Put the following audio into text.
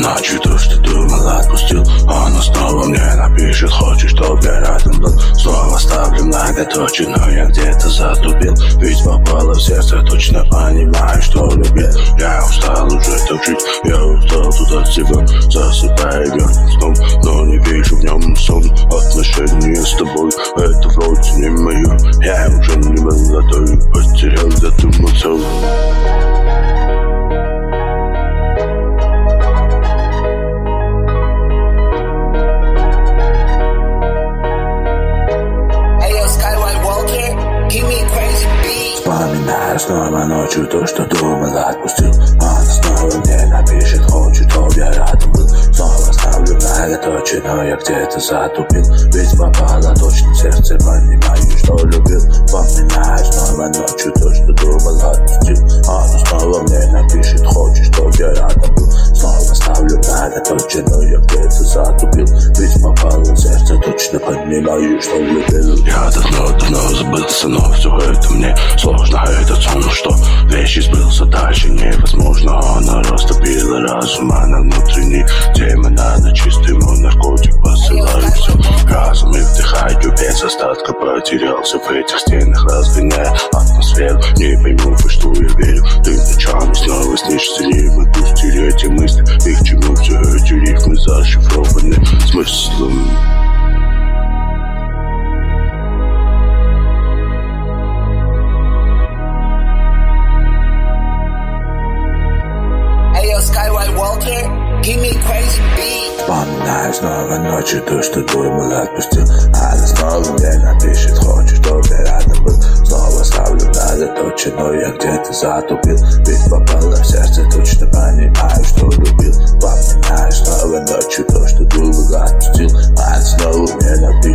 ночью то, что думал, отпустил. Он снова мне напишет: хочешь, чтоб я рядом был. Снова ставлю многоточие, но я где-то затупил. Ведь попало в сердце, точно понимаю, что любил. Я устал уже так жить, я устал тут от себя. Засыпаю мертвым сном, но не вижу в нем сон. Отношения с тобой, это вроде не мое. Я уже не молодой, потерял, задумался. Вспоминаю снова ночью то, что думал, отпустил. Он снова мне напишет: хочет, чтоб я рядом был. Снова ставлю многоточие, но я где-то затупил. Ведь попало точно в сердце, понимаю, что любил. Вспоминаю снова ночью то, что думал, отпустил. Он снова мне напишет: хочет, чтоб я рядом был. Снова ставлю многоточие, но я где-то затупил. Ведь попало в сердце, точно понимаю, что любил. Я давно забылся, но все это мне сложно. Этот сон, что вещи сбылся, дальше невозможно. Она растопила разум, а на внутренний демона на чистый мой наркотик посылаю все. Разум и вдыхаю без остатка, потерялся в этих стенах, разгоняя атмосферу. Не пойму, во что я верю. Ты ночами снова снишься, не могу стереть эти мысли. И к чему все эти рифмы зашифрованы смыслом? Вспоминаю снова ночью то, что думал, отпустил. Она снова мне напишет: хочет, чтоб я рядом был. Снова ставлю многоточие, но я где-то затупил. Ведь попало в сердце, точно понимаю, что любил. Вспоминаю снова ночью то, что думал, отпустил. Она снова мне напишет: